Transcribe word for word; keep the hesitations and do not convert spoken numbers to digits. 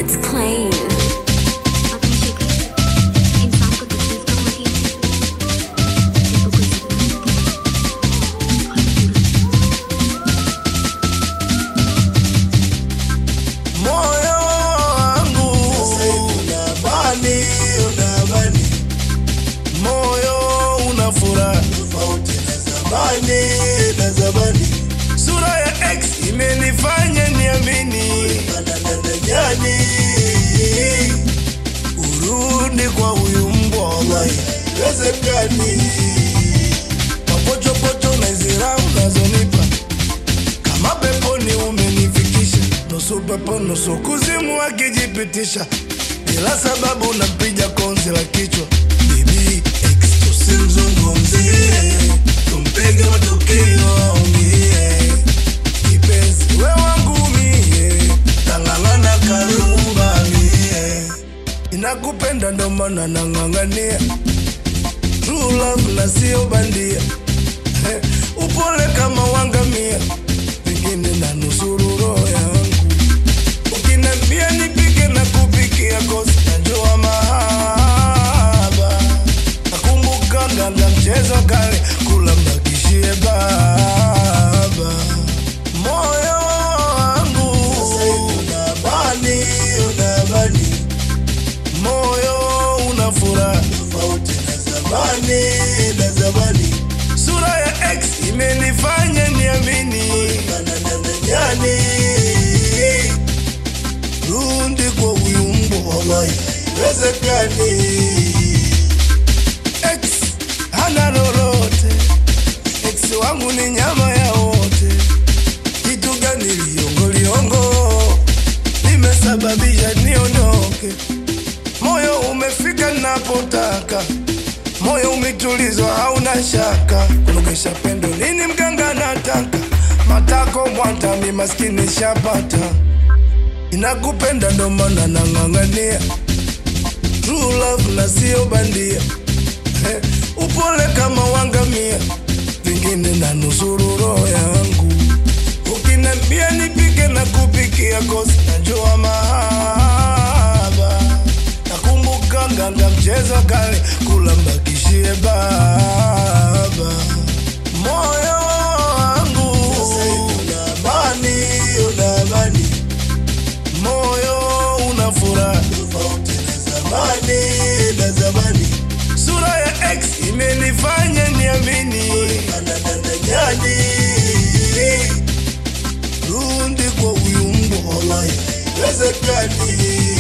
It's clean. Na zamani sura ya X imenifanya niamini jani urudi kwa huyu mbwa wallahi wezekani. Mapocho pocho na zira unazonipa kama peponi umenifikisha, nusu pepo nusu kuzimu akijipitisha bila sababu napiga konzi la kichwa. Bibi X tusimzungumzie, tumpige matukio mie kipenzi we wangu mie tangangana karumba mie inakupenda ndo maana nangangania true love na sio bandia. Hey, upole kama wangamia vingine na nusuru roho yangu ukinambia nipike na kupikia kosi najua mahaba nakumbuka nganga mchezo kale kula mbakishie baba moyo wangu unabani unabani moyo unafuraha tofauti na zamani na zamani sura ya X imenifanya niamini jani rundi kwa huyu mbwa wallahi wezekani. X hana lolote, X wangu ni nyama ya wote. Kitu gani liongo liongo limesababisha niondoke? Moyo umefika napotaka, moyo umetulizwa hauna shaka. Kunogesha pendo nini mganga nataka, matako mwanta mi maskini shapata. Inakupenda ndo maana nangangania true love na sio bandia. Hey, upole kama wangamia vingine na nusuru roho yangu ukinambia nipike na kupikia kosi najua mahaba nakumbuka nganga mchezo kale kula mbakishie baba moyo wangu unabani unabani moyo unafuraha tofauti na zamani na zamani sura ya X imenifanya niamini jani rundi kwa huyu mbwa wallahi wezekani.